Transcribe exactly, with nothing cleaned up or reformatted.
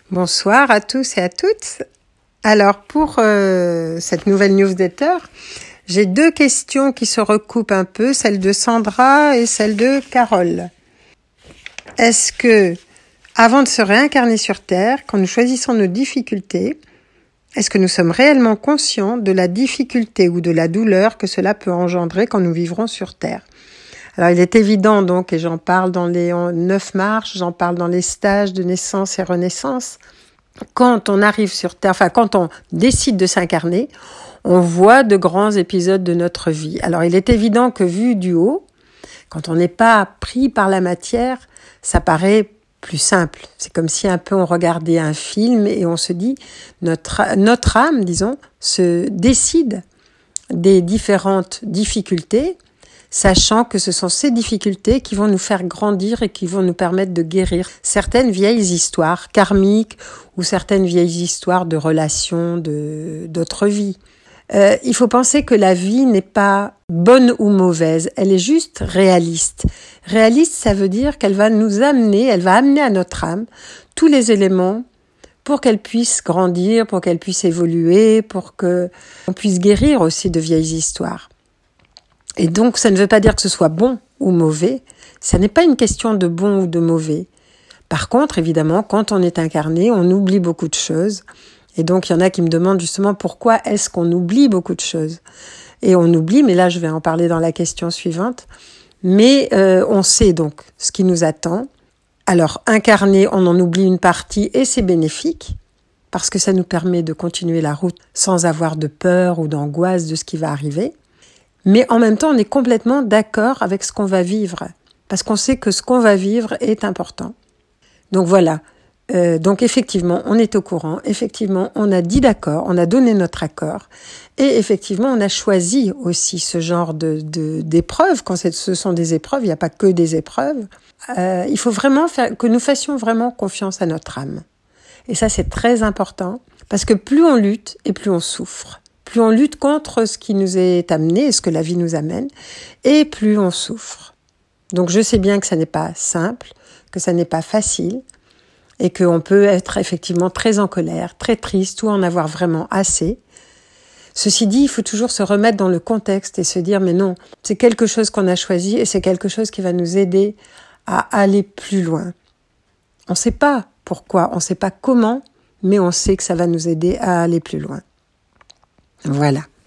Bonsoir à tous et à toutes. Alors pour euh, cette nouvelle newsletter, j'ai deux questions qui se recoupent un peu, celle de Sandra et celle de Carole. Est-ce que, avant de se réincarner sur Terre, quand nous choisissons nos difficultés, est-ce que nous sommes réellement conscients de la difficulté ou de la douleur que cela peut engendrer quand nous vivrons sur Terre ? Alors, il est évident, donc, et j'en parle dans les neuf marches, j'en parle dans les stages de naissance et renaissance, quand on arrive sur Terre, enfin, quand on décide de s'incarner, on voit de grands épisodes de notre vie. Alors, il est évident que vu du haut, quand on n'est pas pris par la matière, ça paraît plus simple. C'est comme si un peu on regardait un film et on se dit, notre, notre âme, disons, se décide des différentes difficultés, sachant que ce sont ces difficultés qui vont nous faire grandir et qui vont nous permettre de guérir certaines vieilles histoires karmiques ou certaines vieilles histoires de relations de, d'autres vies. Euh, il faut penser que la vie n'est pas bonne ou mauvaise, elle est juste réaliste. Réaliste, ça veut dire qu'elle va nous amener, elle va amener à notre âme tous les éléments pour qu'elle puisse grandir, pour qu'elle puisse évoluer, pour qu'on puisse guérir aussi de vieilles histoires. Et donc, ça ne veut pas dire que ce soit bon ou mauvais. Ça n'est pas une question de bon ou de mauvais. Par contre, évidemment, quand on est incarné, on oublie beaucoup de choses. Et donc, il y en a qui me demandent justement pourquoi est-ce qu'on oublie beaucoup de choses. Et on oublie, mais là, je vais en parler dans la question suivante. Mais euh, on sait donc ce qui nous attend. Alors, incarné, on en oublie une partie et c'est bénéfique parce que ça nous permet de continuer la route sans avoir de peur ou d'angoisse de ce qui va arriver. Mais en même temps, on est complètement d'accord avec ce qu'on va vivre, parce qu'on sait que ce qu'on va vivre est important. Donc voilà, euh, donc effectivement, on est au courant, effectivement, on a dit d'accord, on a donné notre accord, et effectivement, on a choisi aussi ce genre de, de, d'épreuves, quand c'est, ce sont des épreuves, il n'y a pas que des épreuves. Euh, il faut vraiment faire, que nous fassions vraiment confiance à notre âme. Et ça, c'est très important, parce que plus on lutte, et plus on souffre. Plus on lutte contre ce qui nous est amené et ce que la vie nous amène, et plus on souffre. Donc je sais bien que ça n'est pas simple, que ça n'est pas facile, et qu'on peut être effectivement très en colère, très triste, ou en avoir vraiment assez. Ceci dit, il faut toujours se remettre dans le contexte et se dire, mais non, c'est quelque chose qu'on a choisi, et c'est quelque chose qui va nous aider à aller plus loin. On ne sait pas pourquoi, on ne sait pas comment, mais on sait que ça va nous aider à aller plus loin. Voilà.